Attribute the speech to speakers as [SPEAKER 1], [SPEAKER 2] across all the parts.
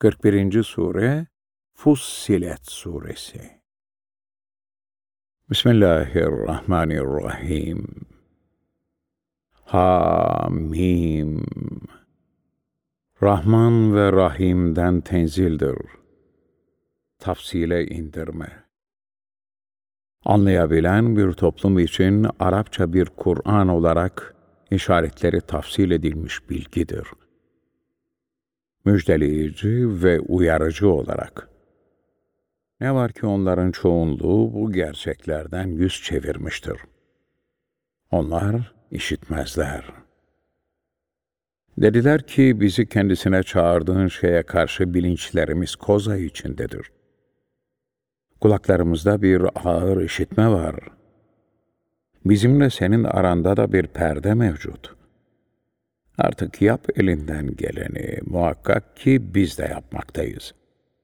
[SPEAKER 1] 41. Sure Fussilet Suresi. Bismillahirrahmanirrahim. Hamim. Rahman ve Rahim'den tenzildir. Tafsile indirme. Anlayabilen bir toplum için Arapça bir Kur'an olarak işaretleri tafsil edilmiş bilgidir. Müjdeleyici ve uyarıcı olarak. Ne var ki onların çoğunluğu bu gerçeklerden yüz çevirmiştir. Onlar işitmezler. Dediler ki bizi kendisine çağırdığın şeye karşı bilinçlerimiz koza içindedir. Kulaklarımızda bir ağır işitme var. Bizimle senin aranda da bir perde mevcut. Artık yap elinden geleni, muhakkak ki biz de yapmaktayız.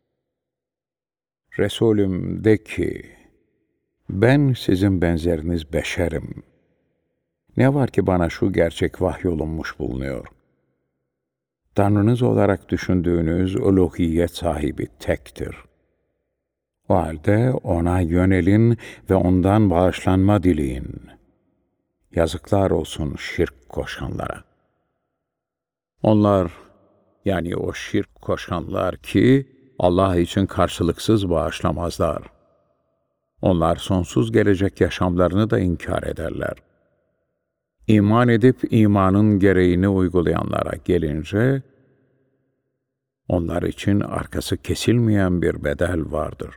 [SPEAKER 1] Resulüm de ki, ben sizin benzeriniz beşerim. Ne var ki bana şu gerçek vahyolunmuş bulunuyor. Tanrınız olarak düşündüğünüz uluhiyet sahibi tektir. O halde ona yönelin ve ondan bağışlanma dileyin. Yazıklar olsun şirk koşanlara. Onlar, yani o şirk koşanlar ki Allah için karşılıksız bağışlamazlar. Onlar sonsuz gelecek yaşamlarını da inkar ederler. İman edip imanın gereğini uygulayanlara gelince, onlar için arkası kesilmeyen bir bedel vardır.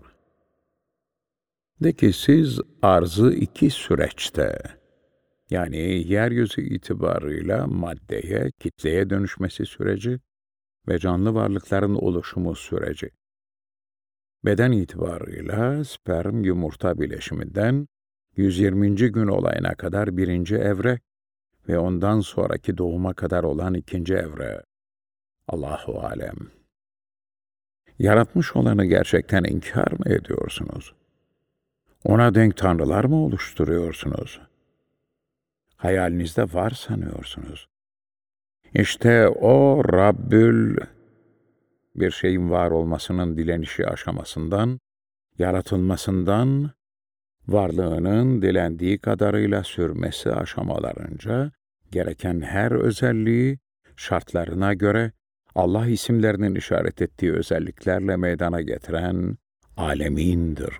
[SPEAKER 1] De ki siz arzı iki süreçte, yani yeryüzü itibarıyla maddeye, kitleye dönüşmesi süreci ve canlı varlıkların oluşumu süreci. Beden itibarıyla sperm yumurta bileşiminden 120. gün olayına kadar birinci evre ve ondan sonraki doğuma kadar olan ikinci evre. Allahu alem. Yaratmış olanı gerçekten inkar mı ediyorsunuz? Ona denk tanrılar mı oluşturuyorsunuz? Hayalinizde var sanıyorsunuz. İşte o Rabbül, bir şeyin var olmasının dilenişi aşamasından, yaratılmasından, varlığının dilendiği kadarıyla sürmesi aşamalarınca, gereken her özelliği, şartlarına göre, Allah isimlerinin işaret ettiği özelliklerle meydana getiren alemindir.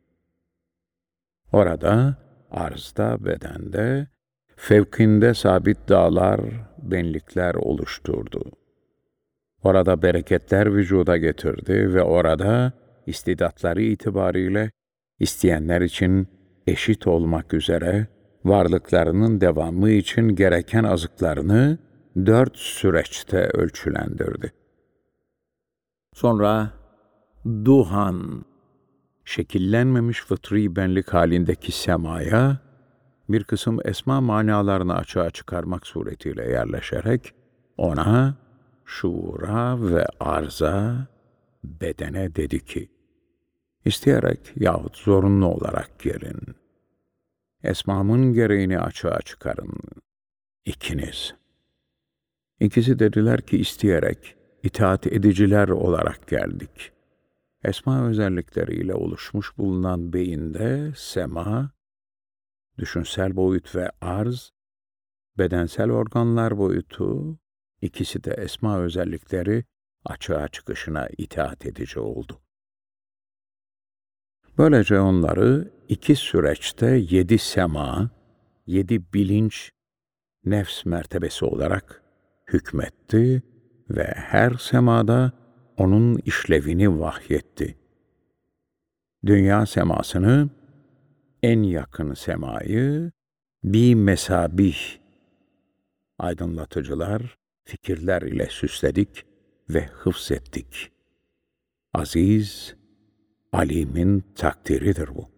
[SPEAKER 1] Orada, arzda, bedende, fevkinde sabit dağlar, benlikler oluşturdu. Orada bereketler vücuda getirdi ve orada istidatları itibariyle isteyenler için eşit olmak üzere varlıklarının devamı için gereken azıklarını 4 süreçte ölçülendirdi. Sonra duhan, şekillenmemiş fıtri benlik halindeki semaya bir kısım esma manalarını açığa çıkarmak suretiyle yerleşerek ona, şuura ve arza, bedene dedi ki, isteyerek yahut zorunlu olarak gelin. Esmamın gereğini açığa çıkarın. İkiniz. İkisi dediler ki isteyerek, itaat ediciler olarak geldik. Esma özellikleriyle oluşmuş bulunan beyinde sema, düşünsel boyut ve arz, bedensel organlar boyutu, ikisi de esma özellikleri açığa çıkışına itaat edici oldu. Böylece onları 2 süreçte 7 sema, 7 bilinç, nefs mertebesi olarak hükmetti ve her semada onun işlevini vahyetti. Dünya semasını, en yakın semayı, bir mesabih, aydınlatıcılar, fikirler ile süsledik ve hıfzettik. Aziz, Alim'in takdiridir bu.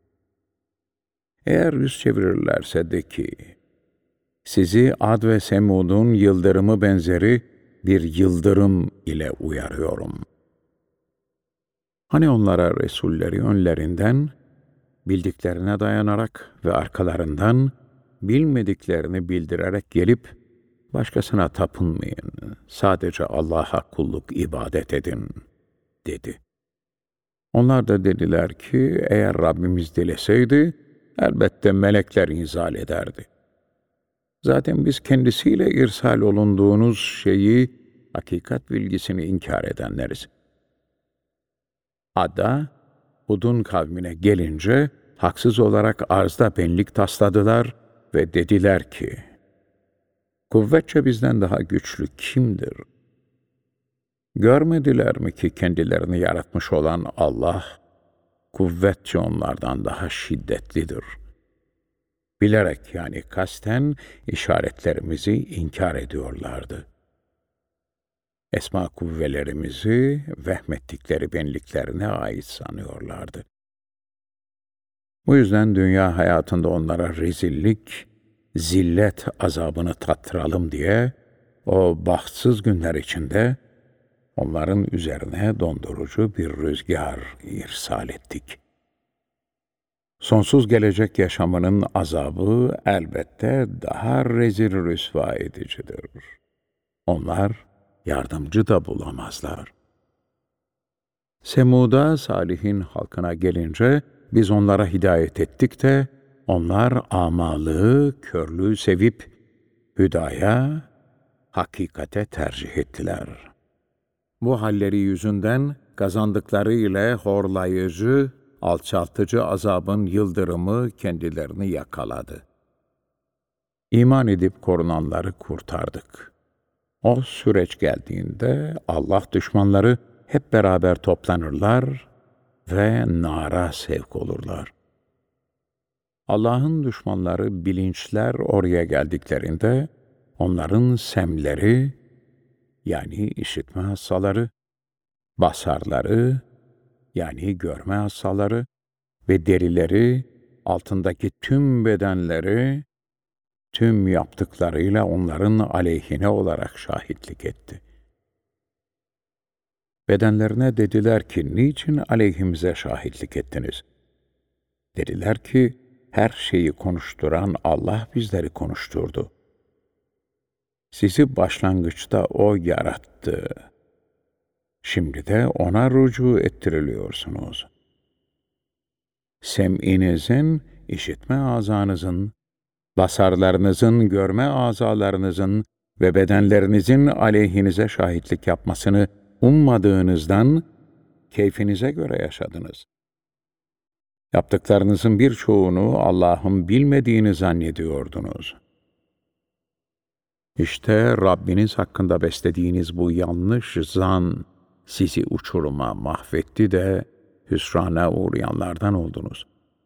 [SPEAKER 1] Eğer yüz çevirirlerse de ki, sizi Ad ve Semud'un yıldırımı benzeri bir yıldırım ile uyarıyorum. Hani onlara Resulleri önlerinden, bildiklerine dayanarak ve arkalarından bilmediklerini bildirerek gelip, başkasına tapınmayın, sadece Allah'a kulluk, ibadet edin, dedi. Onlar da dediler ki, eğer Rabbimiz dileseydi, elbette melekler inzal ederdi. Zaten biz kendisiyle irsal olunduğunuz şeyi, hakikat bilgisini inkar edenleriz. Ad'a, Hud'un kavmine gelince, haksız olarak arzda benlik tasladılar ve dediler ki, kuvvetçe bizden daha güçlü kimdir? Görmediler mi ki kendilerini yaratmış olan Allah, kuvvetçe onlardan daha şiddetlidir. Bilerek yani kasten işaretlerimizi inkar ediyorlardı. Esma kuvvelerimizi vehmettikleri benliklerine ait sanıyorlardı. Bu yüzden dünya hayatında onlara rezillik, zillet azabını tattıralım diye o bahtsız günler içinde onların üzerine dondurucu bir rüzgar irsal ettik. Sonsuz gelecek yaşamının azabı elbette daha rezil rüsva edicidir. Onlar yardımcı da bulamazlar. Semud'a, Salih'in halkına gelince biz onlara hidayet ettik de onlar amalı, körlüğü sevip hüdaya, hakikate tercih ettiler. Bu halleri yüzünden kazandıkları ile horlayıcı, alçaltıcı azabın yıldırımı kendilerini yakaladı. İman edip korunanları kurtardık. O süreç geldiğinde Allah düşmanları hep beraber toplanırlar ve nara sevk olurlar. Allah'ın düşmanları bilinçler oraya geldiklerinde onların semleri yani işitme hastaları, basarları yani görme hastaları ve derileri, altındaki tüm bedenleri, tüm yaptıklarıyla onların aleyhine olarak şahitlik etti. Bedenlerine dediler ki, niçin aleyhimize şahitlik ettiniz? Dediler ki, her şeyi konuşturan Allah bizleri konuşturdu. Sizi başlangıçta O yarattı. Şimdi de O'na rücu ettiriliyorsunuz. Sem'inizin, işitme azanızın, basarlarınızın, görme azalarınızın ve bedenlerinizin aleyhinize şahitlik yapmasını ummadığınızdan keyfinize göre yaşadınız. Yaptıklarınızın birçoğunu Allah'ın bilmediğini zannediyordunuz. İşte Rabbiniz hakkında beslediğiniz bu yanlış zan sizi uçuruma mahvetti de hüsrana uğrayanlardan oldunuz.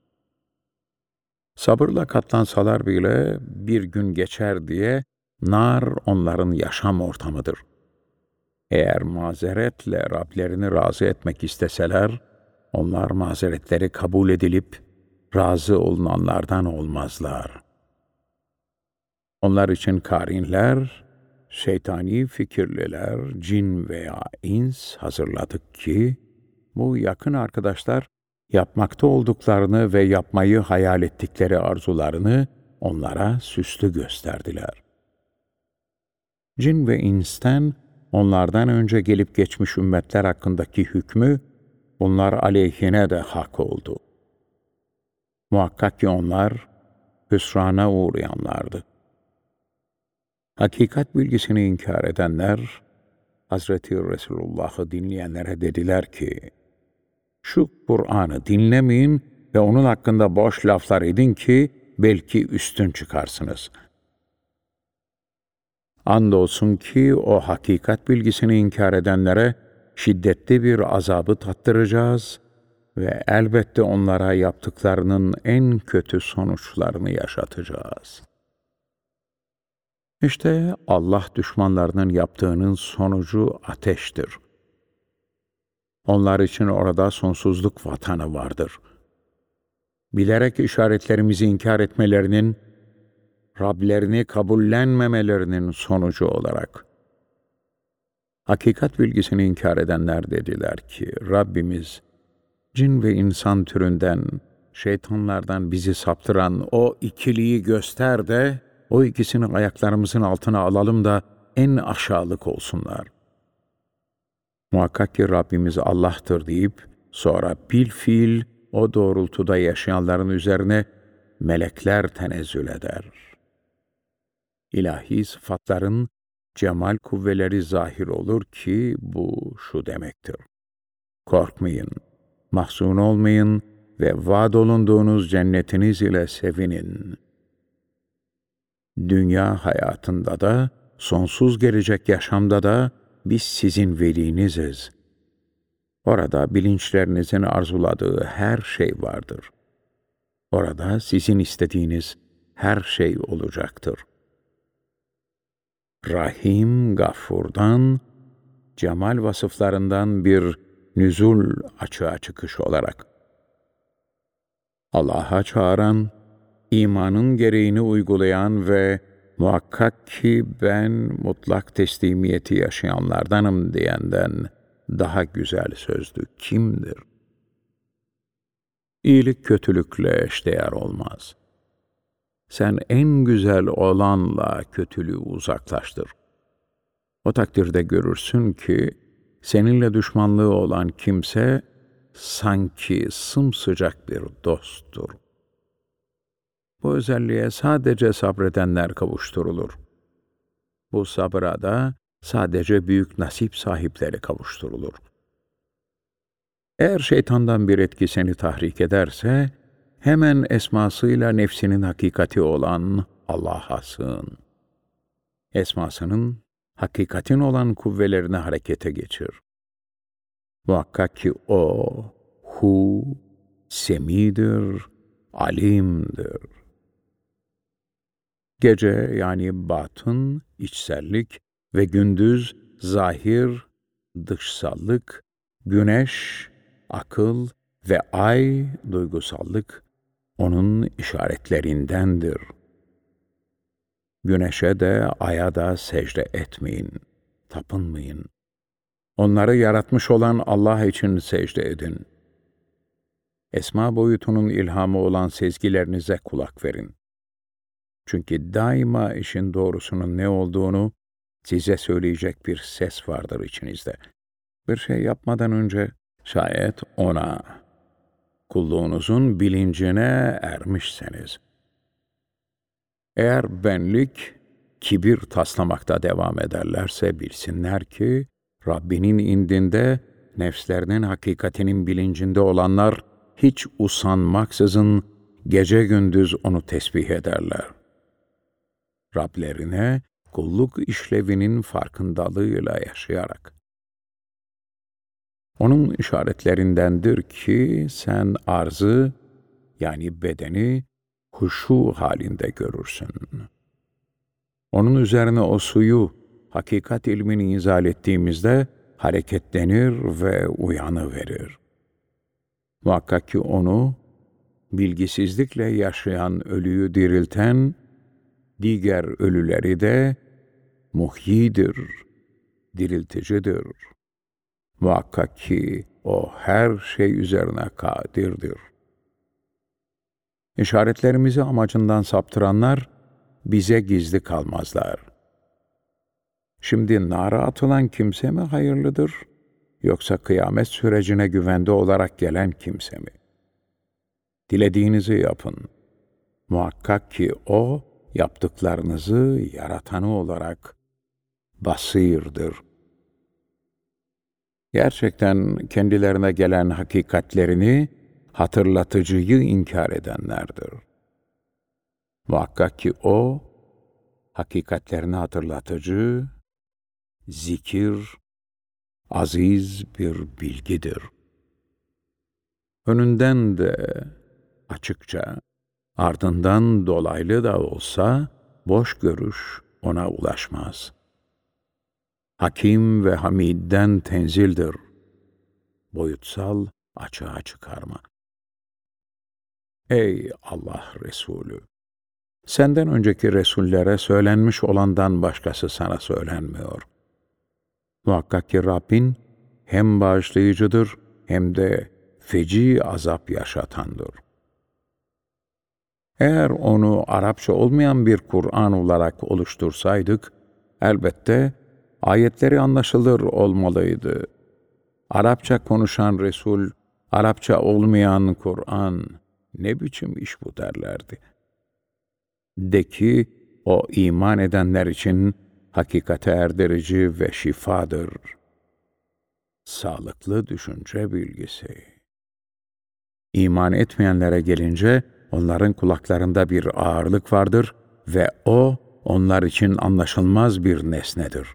[SPEAKER 1] Sabırla katlansalar bile bir gün geçer diye nar onların yaşam ortamıdır. Eğer mazeretle Rablerini razı etmek isteseler, onlar mazeretleri kabul edilip razı olunanlardan olmazlar. Onlar için karinler, şeytani fikirliler, cin veya ins hazırladık ki, bu yakın arkadaşlar yapmakta olduklarını ve yapmayı hayal ettikleri arzularını onlara süslü gösterdiler. Cin ve insten onlardan önce gelip geçmiş ümmetler hakkındaki hükmü bunlar aleyhine de hak oldu. Muhakkak ki onlar hüsrana uğrayanlardı. Hakikat bilgisini inkar edenler, Hazreti Resulullah'ı dinleyenlere dediler ki, şu Kur'an'ı dinlemeyin ve onun hakkında boş laflar edin ki belki üstün çıkarsınız. Andolsun ki o hakikat bilgisini inkar edenlere şiddetli bir azabı tattıracağız ve elbette onlara yaptıklarının en kötü sonuçlarını yaşatacağız. İşte Allah düşmanlarının yaptığının sonucu ateştir. Onlar için orada sonsuzluk vatanı vardır. Bilerek işaretlerimizi inkar etmelerinin, Rablerini kabullenmemelerinin sonucu olarak. Hakikat bilgisini inkar edenler dediler ki, Rabbimiz, cin ve insan türünden, şeytanlardan bizi saptıran o ikiliyi göster de, o ikisini ayaklarımızın altına alalım da en aşağılık olsunlar. Muhakkak ki Rabbimiz Allah'tır deyip, sonra bilfiil o doğrultuda yaşayanların üzerine melekler tenezzül eder. İlahi sıfatların cemal kuvveleri zahir olur ki bu şu demektir: korkmayın, mahzun olmayın ve vaad olunduğunuz cennetiniz ile sevinin. Dünya hayatında da, sonsuz gelecek yaşamda da biz sizin veliniziz. Orada bilinçlerinizin arzuladığı her şey vardır. Orada sizin istediğiniz her şey olacaktır. Rahim Gafur'dan, cemal vasıflarından bir nüzul açığa çıkış olarak. Allah'a çağıran, imanın gereğini uygulayan ve muhakkak ki ben mutlak teslimiyeti yaşayanlardanım diyenden daha güzel sözlü kimdir? İyilik kötülükle eşdeğer olmaz. Sen en güzel olanla kötülüğü uzaklaştır. O takdirde görürsün ki seninle düşmanlığı olan kimse sanki sımsıcak bir dosttur. Bu özelliğe sadece sabredenler kavuşturulur. Bu sabra da sadece büyük nasip sahipleri kavuşturulur. Eğer şeytandan bir etki seni tahrik ederse, hemen esmasıyla nefsinin hakikati olan Allah'a sığın. Esmasının hakikatin olan kuvvelerini harekete geçir. Muhakkak ki O, Hu, Semi'dir, Alim'dir. Gece yani batın, içsellik ve gündüz zahir, dışsallık, güneş, akıl ve ay, duygusallık onun işaretlerindendir. Güneşe de aya da secde etmeyin, tapınmayın. Onları yaratmış olan Allah için secde edin. Esma boyutunun ilhamı olan sezgilerinize kulak verin. Çünkü daima işin doğrusunun ne olduğunu size söyleyecek bir ses vardır içinizde. Bir şey yapmadan önce şayet ona, kulluğunuzun bilincine ermişseniz. Eğer benlik, kibir taslamakta devam ederlerse bilsinler ki, Rabbinin indinde nefslerinin hakikatinin bilincinde olanlar hiç usanmaksızın gece gündüz onu tesbih ederler. Rablerine kulluk işlevinin farkındalığıyla yaşayarak. Onun işaretlerindendir ki sen arzı yani bedeni huşu halinde görürsün. Onun üzerine o suyu hakikat ilmini inzal ettiğimizde hareketlenir ve uyanıverir. Muhakkak ki onu bilgisizlikle yaşayan ölüyü dirilten, diğer ölüleri de muhyidir, dirilticidir. Muhakkak ki o her şey üzerine kadirdir. İşaretlerimizi amacından saptıranlar bize gizli kalmazlar. Şimdi nara atılan kimse mi hayırlıdır, yoksa kıyamet sürecine güvende olarak gelen kimse mi? Dilediğinizi yapın. Muhakkak ki O, yaptıklarınızı yaratanı olarak basirdir. Gerçekten kendilerine gelen hakikatlerini hatırlatıcıyı inkar edenlerdir. Muhakkak ki O, hakikatlerini hatırlatıcı, zikir, aziz bir bilgidir. Önünden de açıkça, ardından dolaylı da olsa boş görüş ona ulaşmaz. Hakim ve Hamid'den tenzildir. Boyutsal açığa çıkarma. Ey Allah Resulü! Senden önceki Resullere söylenmiş olandan başkası sana söylenmiyor. Muhakkak ki Rabbin hem bağışlayıcıdır hem de feci azap yaşatandır. Eğer onu Arapça olmayan bir Kur'an olarak oluştursaydık, elbette ayetleri anlaşılır olmalıydı. Arapça konuşan Resul, Arapça olmayan Kur'an, ne biçim iş bu derlerdi. De ki, o iman edenler için hakikate erdirici ve şifadır. Sağlıklı düşünce bilgisi. İman etmeyenlere gelince, onların kulaklarında bir ağırlık vardır ve o, onlar için anlaşılmaz bir nesnedir.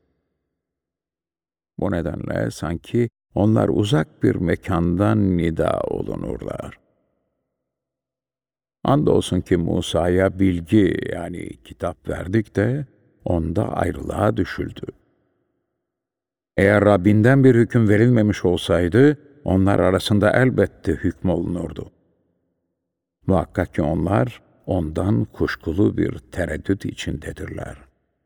[SPEAKER 1] Bu nedenle sanki onlar uzak bir mekandan nida olunurlar. Andolsun ki Musa'ya bilgi yani kitap verdik de onda ayrılığa düşüldü. Eğer Rabbinden bir hüküm verilmemiş olsaydı, onlar arasında elbette hükmolunurdu. Muhakkak ki onlar ondan kuşkulu bir tereddüt içindedirler.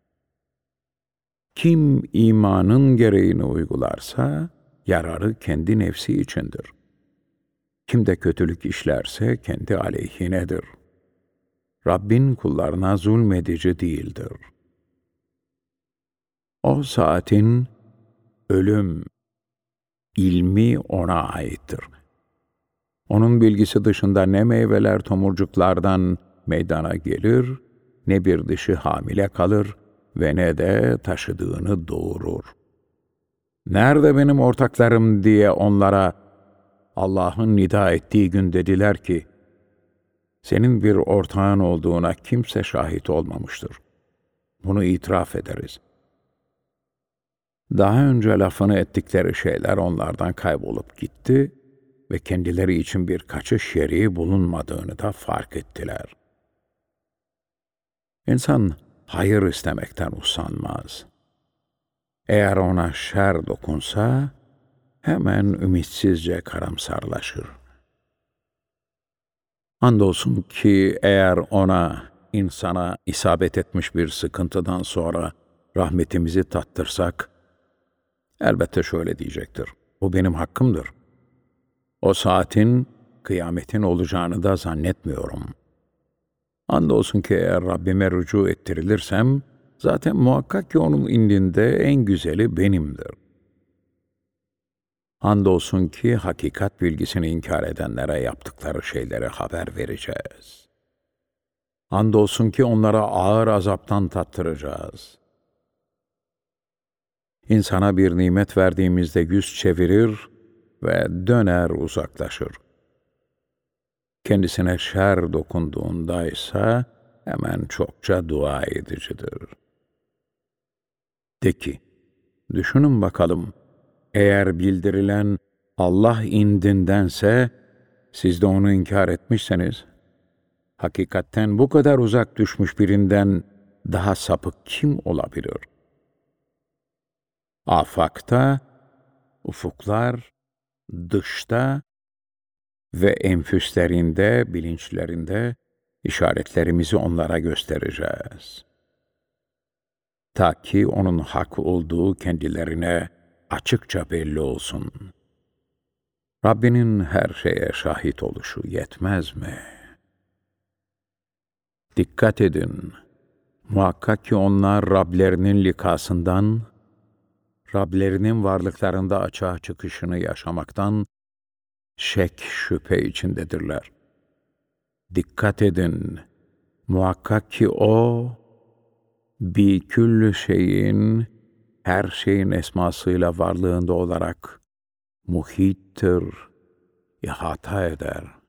[SPEAKER 1] Kim imanın gereğini uygularsa, yararı kendi nefsi içindir. Kim de kötülük işlerse kendi aleyhinedir. Rabbin kullarına zulmedici değildir. O saatin ölüm, ilmi ona aittir. Onun bilgisi dışında ne meyveler tomurcuklardan meydana gelir, ne bir dişi hamile kalır ve ne de taşıdığını doğurur. Nerede benim ortaklarım diye onlara Allah'ın nida ettiği gün dediler ki, senin bir ortağın olduğuna kimse şahit olmamıştır. Bunu itiraf ederiz. Daha önce lafını ettikleri şeyler onlardan kaybolup gitti ve kendileri için bir kaçış yeri bulunmadığını da fark ettiler. İnsan hayır istemekten usanmaz. Eğer ona şer dokunsa, hemen ümitsizce karamsarlaşır. Andolsun ki eğer ona, insana isabet etmiş bir sıkıntıdan sonra rahmetimizi tattırsak, elbette şöyle diyecektir: bu benim hakkımdır. O saatin, kıyametin olacağını da zannetmiyorum. Andolsun ki eğer Rabbime rücu ettirilirsem, zaten muhakkak ki onun indinde en güzeli benimdir. Andolsun ki hakikat bilgisini inkar edenlere yaptıkları şeylere haber vereceğiz. Andolsun ki onlara ağır azaptan tattıracağız. İnsana bir nimet verdiğimizde yüz çevirir ve döner uzaklaşır. Kendisine şer dokunduğunda ise hemen çokça dua edicidir. De ki, düşünün bakalım, eğer bildirilen Allah indindense, siz de onu inkar etmişseniz, hakikatten bu kadar uzak düşmüş birinden daha sapık kim olabilir? Afakta, ufuklar, dışta ve enfüslerinde, bilinçlerinde işaretlerimizi onlara göstereceğiz. Ta ki onun hak olduğu kendilerine açıkça belli olsun. Rabbinin her şeye şahit oluşu yetmez mi? Dikkat edin! Muhakkak ki onlar Rablerinin likasından, Rablerinin varlıklarında açığa çıkışını yaşamaktan şek şüphe içindedirler. Dikkat edin! Muhakkak ki O, bi küllü şeyin, her şeyin esmasıyla varlığında olarak muhittir, ihata eder.